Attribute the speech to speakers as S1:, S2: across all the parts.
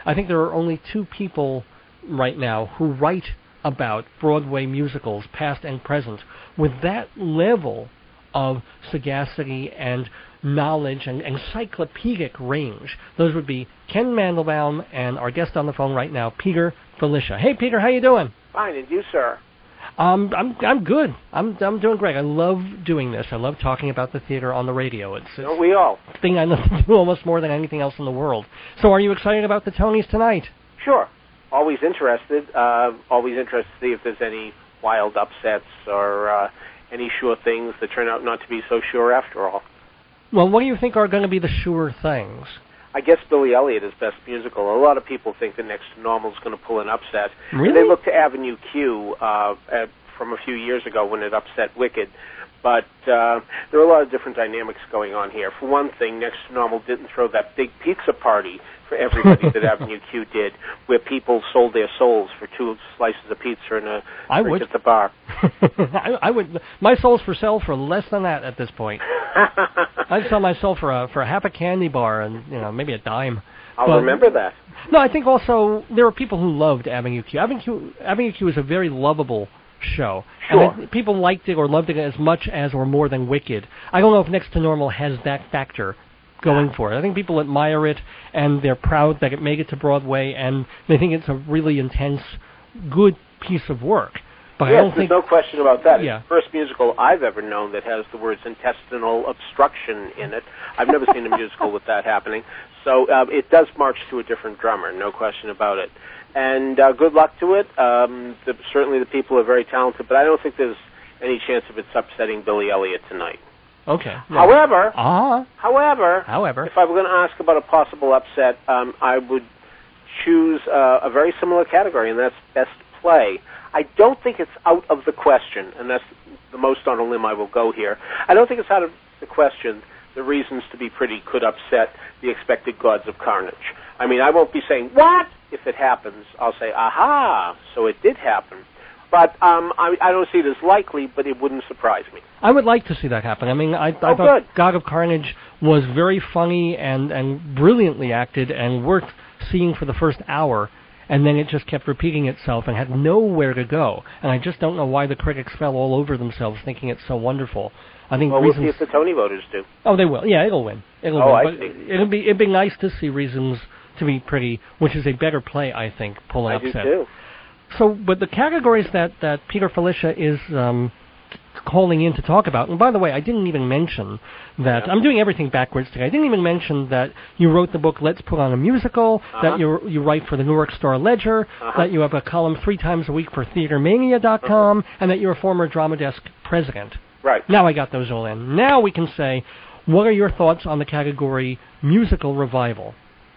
S1: I think there are only two people right now who write about Broadway musicals, past and present, with that level of sagacity and knowledge and encyclopedic range. Those would be Ken Mandelbaum and our guest on the phone right now, Peter Filichia. Hey, Peter, how you doing?
S2: Fine, and you, sir?
S1: I'm good. I'm doing great. I love doing this. I love talking about the theater on the radio.
S2: Don't we all?
S1: A thing I love to do almost more than anything else in the world. So are you excited about the Tonys tonight?
S2: Sure. Always interested. Always interested to see if there's any wild upsets or any sure things that turn out not to be so sure after all.
S1: Well, what do you think are going to be the sure things?
S2: I guess Billy Elliot is Best Musical. A lot of people think the Next to Normal is going to pull an upset.
S1: Really?
S2: And they look to Avenue Q from a few years ago when it upset Wicked. But there are a lot of different dynamics going on here. For one thing, Next to Normal didn't throw that big pizza party for everybody that Avenue Q did, where people sold their souls for 2 slices of pizza and a drink at the bar.
S1: I would. My soul's for sale for less than that at this point. I'd sell my soul for a half a candy bar and maybe a dime.
S2: I'll remember that.
S1: No, I think also there were people who loved Avenue Q. Avenue Q is a very lovable show.
S2: Sure.
S1: And people liked it or loved it as much as or more than Wicked. I don't know if Next to Normal has that factor going for it. I think people admire it, and they're proud that it made it to Broadway, and they think it's a really intense, good piece of work. But
S2: yes,
S1: I don't
S2: there's no question about that.
S1: Yeah.
S2: It's the first musical I've ever known that has the words intestinal obstruction in it. I've never seen a musical with that happening. So it does march to a different drummer, no question about it. And good luck to it. Certainly the people are very talented, but I don't think there's any chance of it's upsetting Billy Elliot tonight.
S1: Okay. No.
S2: However,
S1: if
S2: I were going to ask about a possible upset, I would choose a very similar category, and that's Best Play. I don't think it's out of the question, and that's the most on a limb I will go here. I don't think it's out of the question. The Reasons to Be Pretty could upset the Expected Gods of Carnage. I mean, I won't be saying, what? If it happens, I'll say, aha, so it did happen. But I don't see it as likely, but it wouldn't surprise me.
S1: I would like to see that happen. I mean, I thought
S2: good.
S1: God of Carnage was very funny and brilliantly acted and worth seeing for the first hour, and then it just kept repeating itself and had nowhere to go. And I just don't know why the critics fell all over themselves thinking it's so wonderful. I think
S2: we'll see if the Tony voters do.
S1: Oh, they will. Yeah, it'll win. It'll win.
S2: I
S1: But
S2: see.
S1: It'd be nice to see Reasons to Be Pretty, which is a better play, I think, pull an upset.
S2: I do too.
S1: So, but the categories that Peter Filichia is calling in to talk about, and by the way, I didn't even mention that, I'm doing everything backwards today, I didn't even mention that you wrote the book Let's Put on a Musical, that you write for the Newark Star Ledger, that you have a column 3 times a week for TheaterMania.com, and that you're a former Drama Desk president.
S2: Right.
S1: Now I got those all in. Now we can say, what are your thoughts on the category Musical Revival?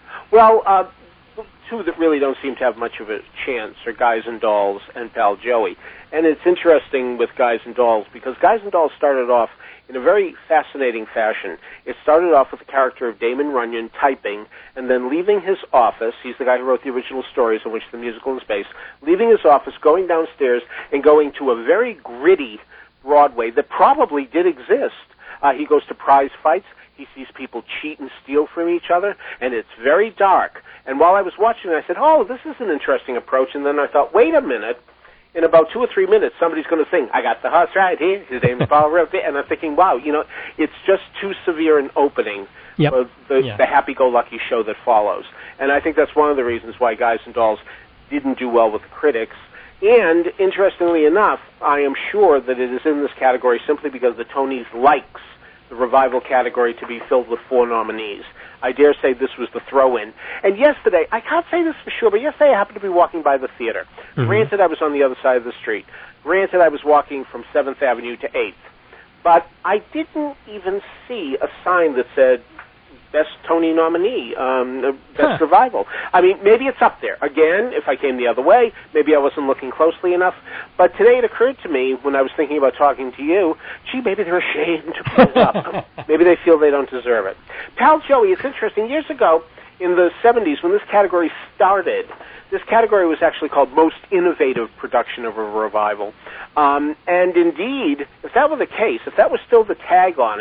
S2: Well, two that really don't seem to have much of a chance are Guys and Dolls and Pal Joey. And it's interesting with Guys and Dolls because Guys and Dolls started off in a very fascinating fashion. It started off with the character of Damon Runyon typing and then leaving his office. He's the guy who wrote the original stories on which the musical is based. Leaving his office, going downstairs, and going to a very gritty Broadway that probably did exist. He goes to prize fights. He sees people cheat and steal from each other, and it's very dark. And while I was watching it, I said, oh, this is an interesting approach. And then I thought, wait a minute. In about 2 or 3 minutes, somebody's going to sing, I got the horse right here, his name is Paul Revere. And I'm thinking, wow, it's just too severe an opening for the happy-go-lucky show that follows. And I think that's one of the reasons why Guys and Dolls didn't do well with the critics. And, interestingly enough, I am sure that it is in this category simply because the Tonys likes the revival category to be filled with 4 nominees. I dare say this was the throw-in. And yesterday, I can't say this for sure, but yesterday I happened to be walking by the theater. Granted, I was on the other side of the street. Granted, I was walking from 7th Avenue to 8th. But I didn't even see a sign that said Best Tony nominee, Best Revival. I mean, maybe it's up there. Again, if I came the other way, maybe I wasn't looking closely enough. But today it occurred to me when I was thinking about talking to you, gee, maybe they're ashamed to put it up. Maybe they feel they don't deserve it. Pal Joey, it's interesting. Years ago, in the 70s, when this category started, this category was actually called Most Innovative Production of a Revival. And indeed, if that were the case, if that was still the tag on it,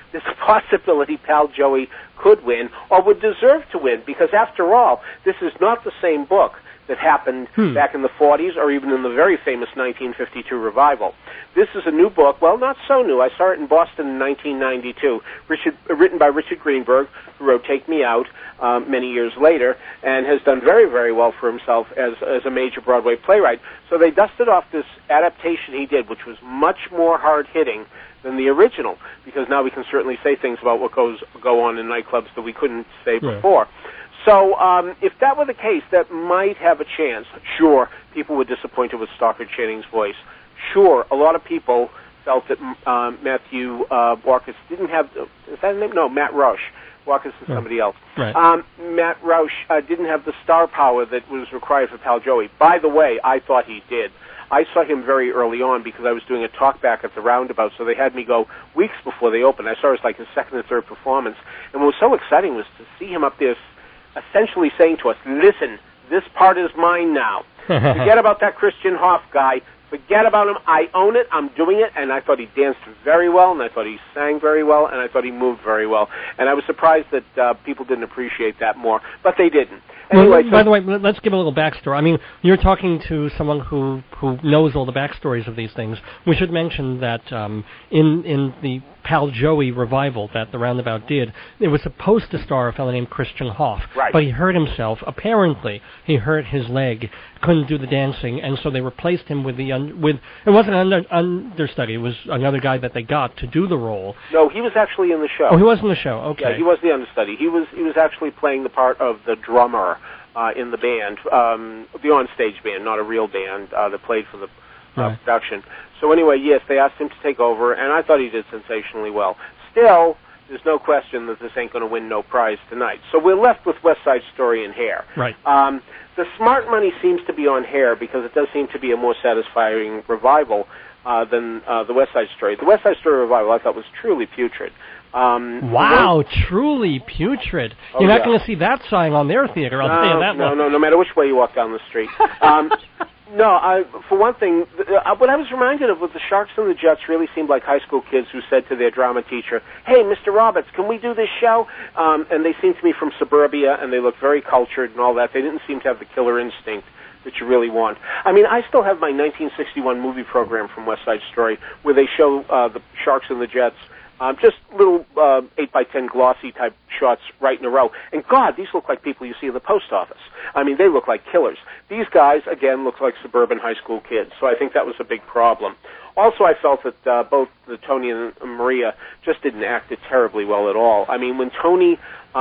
S2: there's a possibility Pal Joey could win or would deserve to win, because after all, this is not the same book that happened back in the 40s or even in the very famous 1952 revival. This is a new book, well, not so new. I saw it in Boston in 1992, written by Richard Greenberg, who wrote Take Me Out many years later, and has done very, very well for himself as a major Broadway playwright. So they dusted off this adaptation he did, which was much more hard-hitting than the original, because now we can certainly say things about what go on in nightclubs that we couldn't say before. So if that were the case, that might have a chance. Sure, people were disappointed with Stockard Channing's voice. Sure, a lot of people felt that Matthew Warchus didn't have... Is that his name? No, Matt Roush. Warchus is somebody else.
S1: Right.
S2: Matt Roush didn't have the star power that was required for Pal Joey. By the way, I thought he did. I saw him very early on because I was doing a talkback at the Roundabout, so they had me go weeks before they opened. I saw it was like his second or third performance. And what was so exciting was to see him up there essentially saying to us, listen, this part is mine now. Forget about that Christian Hoff guy. Forget about him. I own it. I'm doing it. And I thought he danced very well, and I thought he sang very well, and I thought he moved very well. And I was surprised that people didn't appreciate that more, but they didn't. Anyway,
S1: by the way, let's give a little backstory. I mean, you're talking to someone who knows all the backstories of these things. We should mention that in the Pal Joey revival that the Roundabout did, it was supposed to star a fellow named Christian Hoff, but he hurt himself. Apparently, he hurt his leg, couldn't do the dancing, and so they replaced him with it wasn't an understudy. It was another guy that they got to do the role.
S2: No, he was actually in the show.
S1: Oh, he was in the show. Okay.
S2: Yeah, he was the understudy. He was actually playing the part of the drummer in the band, the on-stage band, not a real band that played for the production. So anyway, yes, they asked him to take over, and I thought he did sensationally well. Still, there's no question that this ain't going to win no prize tonight. So we're left with West Side Story and Hair.
S1: Right.
S2: The smart money seems to be on Hair because it does seem to be a more satisfying revival than the West Side Story. The West Side Story revival I thought was truly putrid.
S1: Wow, truly putrid. You're not going to see that sign on their theater, I'll tell you that much.
S2: No matter which way you walk down the street. For one thing, what I was reminded of was the Sharks and the Jets really seemed like high school kids who said to their drama teacher, hey, Mr. Roberts, can we do this show? And they seemed to be from suburbia, and they looked very cultured and all that. They didn't seem to have the killer instinct that you really want. I mean, I still have my 1961 movie program from West Side Story where they show the Sharks and the Jets, just little 8x10 glossy type shots right in a row. And God, these look like people you see in the post office. I mean, they look like killers. These guys, again, look like suburban high school kids. So I think that was a big problem. Also, I felt that both Tony and Maria just didn't act it terribly well at all. I mean, when Tony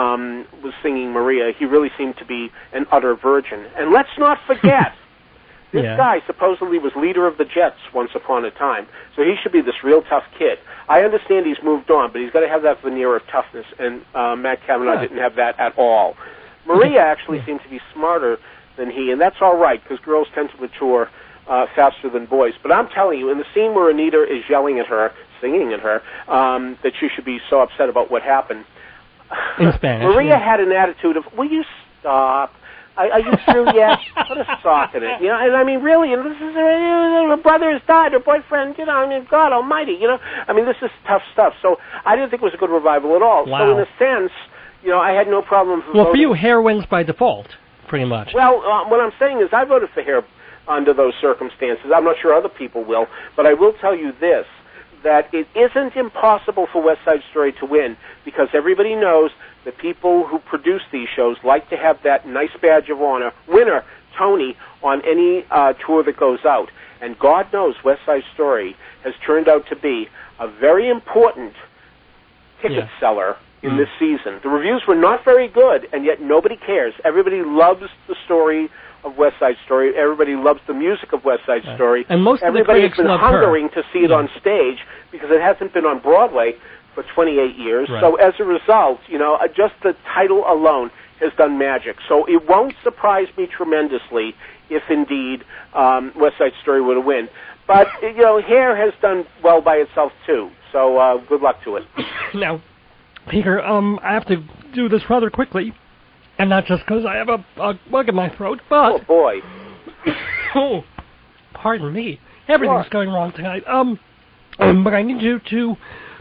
S2: was singing Maria, he really seemed to be an utter virgin. And let's not forget, this guy supposedly was leader of the Jets once upon a time, so he should be this real tough kid. I understand he's moved on, but he's got to have that veneer of toughness, and Matt Cavanaugh didn't have that at all. Maria actually seemed to be smarter than he, and that's all right, because girls tend to mature faster than boys. But I'm telling you, in the scene where Anita is yelling at her, singing at her, that she should be so upset about what happened,
S1: in Spanish,
S2: Maria had an attitude of, will you stop? Are you through yet? Put a sock in it, you know. And I mean, really, and this is her brother has died, her boyfriend, you know. I mean, God Almighty, you know. I mean, this is tough stuff. So I didn't think it was a good revival at all.
S1: Wow.
S2: So in a sense, you know, I had no problem.
S1: Well, for you, Hair wins by default, pretty much.
S2: Well, what I'm saying is, I voted for Hair under those circumstances. I'm not sure other people will, but I will tell you this: that it isn't impossible for West Side Story to win, because everybody knows that people who produce these shows like to have that nice badge of honor, winner, Tony, on any tour that goes out. And God knows West Side Story has turned out to be a very important ticket seller in this season. The reviews were not very good, and yet nobody cares. Everybody loves the story of West Side Story. Everybody loves the music of West Side Story.
S1: And most of the
S2: Everybody's
S1: critics
S2: been
S1: love
S2: hungering
S1: her.
S2: to see it on stage because it hasn't been on Broadway for 28 years.
S1: Right.
S2: So as a result, you know, just the title alone has done magic. So it won't surprise me tremendously if indeed West Side Story were to win. But, you know, Hair has done well by itself too. So good luck to it.
S1: Now, Peter, I have to do this rather quickly, and not just because I have a bug in my throat, but...
S2: Oh, boy.
S1: Oh, pardon me. Everything's going wrong tonight. But I need you to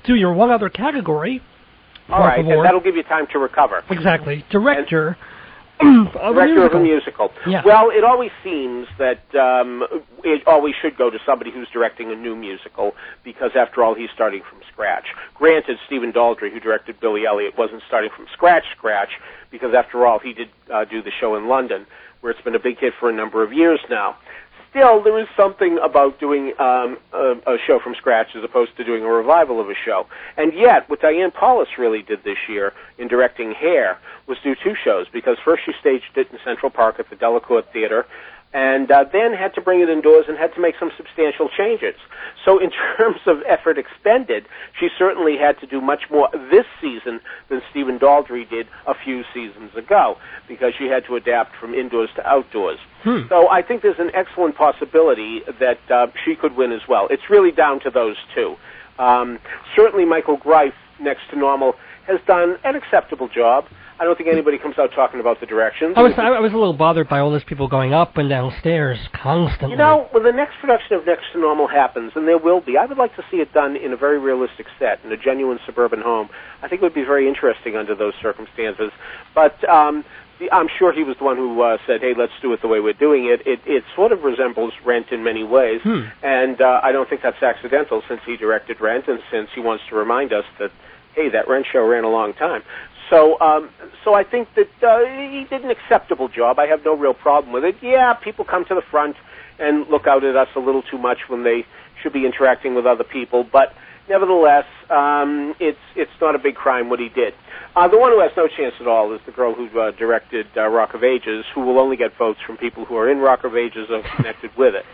S1: do your one other category.
S2: All right, and that'll give you time to recover.
S1: Exactly. Director
S2: of a musical.
S1: Yeah.
S2: Well, it always seems that it always should go to somebody who's directing a new musical, because after all, he's starting from scratch. Granted, Stephen Daldry, who directed Billy Elliot, wasn't starting from scratch, because after all, he did do the show in London, where it's been a big hit for a number of years now. Still, there is something about doing a show from scratch as opposed to doing a revival of a show. And yet, what Diane Paulus really did this year in directing Hair was do two shows, because first she staged it in Central Park at the Delacorte Theater, and then had to bring it indoors and had to make some substantial changes. So in terms of effort expended, she certainly had to do much more this season than Stephen Daldry did a few seasons ago, because she had to adapt from indoors to outdoors. So I think there's an excellent possibility that she could win as well. It's really down to those two. Certainly Michael Greif, next to Normal, has done an acceptable job. I don't think anybody comes out talking about the directions.
S1: I was a little bothered by all those people going up and down stairs constantly.
S2: You know, when the next production of Next to Normal happens, and there will be, I would like to see it done in a very realistic set, in a genuine suburban home. I think it would be very interesting under those circumstances. But I'm sure he was the one who said, hey, let's do it the way we're doing it. It sort of resembles Rent in many ways, and I don't think that's accidental, since he directed Rent and since he wants to remind us that, hey, that Rent show ran a long time. So I think that he did an acceptable job. I have no real problem with it. Yeah, people come to the front and look out at us a little too much when they should be interacting with other people, but nevertheless, it's not a big crime what he did. The one who has no chance at all is the girl who directed Rock of Ages, who will only get votes from people who are in Rock of Ages or connected with it.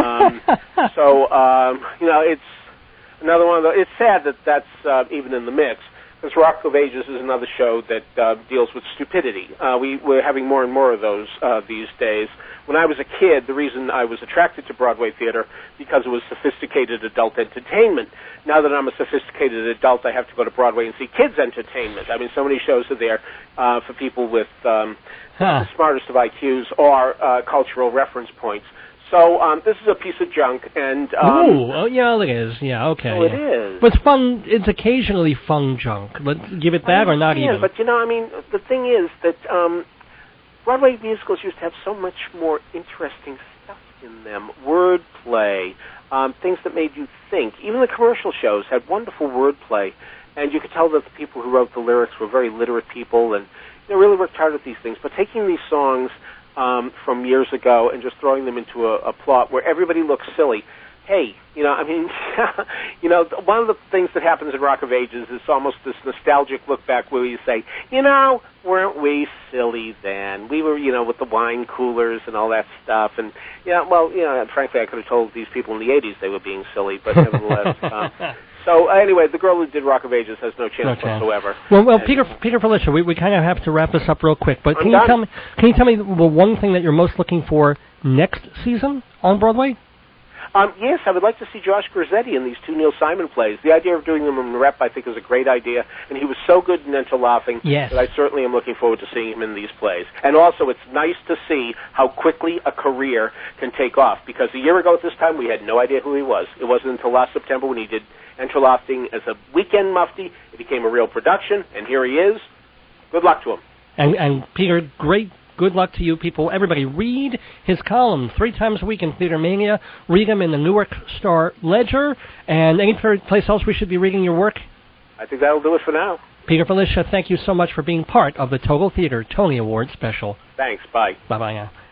S2: You know, it's another one of the. It's sad that that's even in the mix, because Rock of Ages is another show that deals with stupidity. We're having more and more of those these days. When I was a kid, the reason I was attracted to Broadway theater, because it was sophisticated adult entertainment. Now that I'm a sophisticated adult, I have to go to Broadway and see kids' entertainment. I mean, so many shows are there for people with the smartest of IQs or cultural reference points. So this is a piece of junk, and
S1: yeah, it is. Yeah, okay.
S2: Oh, it is.
S1: But it's fun. It's occasionally fun junk. Let's give it that, or not even.
S2: But you know, I mean, the thing is that Broadway musicals used to have so much more interesting stuff in them. Wordplay, things that made you think. Even the commercial shows had wonderful wordplay, and you could tell that the people who wrote the lyrics were very literate people, and they really worked hard at these things. But taking these songs from years ago and just throwing them into a plot where everybody looks silly. Hey, you know, I mean, you know, one of the things that happens in Rock of Ages is almost this nostalgic look back where you say, you know, weren't we silly then? We were, you know, with the wine coolers and all that stuff. And, yeah, well, you know, frankly, I could have told these people in the 80s they were being silly, but nevertheless. So anyway, the girl who did Rock of Ages has no chance whatsoever.
S1: Well, Peter Filichia, we kind of have to wrap this up real quick. But can you tell me the one thing that you're most looking for next season on Broadway?
S2: Yes, I would like to see Josh Grizzetti in these two Neil Simon plays. The idea of doing them in rep, I think, is a great idea, and he was so good in Enter Laughing that I certainly am looking forward to seeing him in these plays. And also, it's nice to see how quickly a career can take off, because a year ago at this time, we had no idea who he was. It wasn't until last September when he did Enter Laughing as a weekend mufti. It became a real production, and here he is. Good luck to him.
S1: And Peter, great. Good luck to you people. Everybody, read his column 3 times a week in Theater Mania. Read him in the Newark Star Ledger. And any place else we should be reading your work?
S2: I think that'll do it for now.
S1: Peter Filichia, thank you so much for being part of the Total Theater Tony Award special.
S2: Thanks. Bye.
S1: Bye-bye now.